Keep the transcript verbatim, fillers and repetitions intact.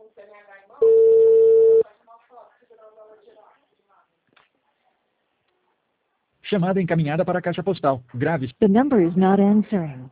Chamada encaminhada para a caixa postal. Grave. The number is not answering.